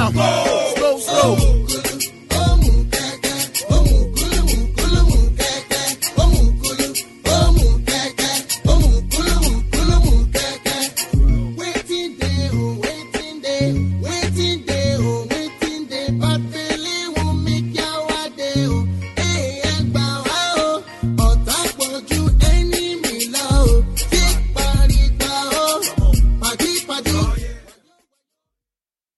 Slow. But feeling won't make your day. Hey, egg bow, oh, or talk about you.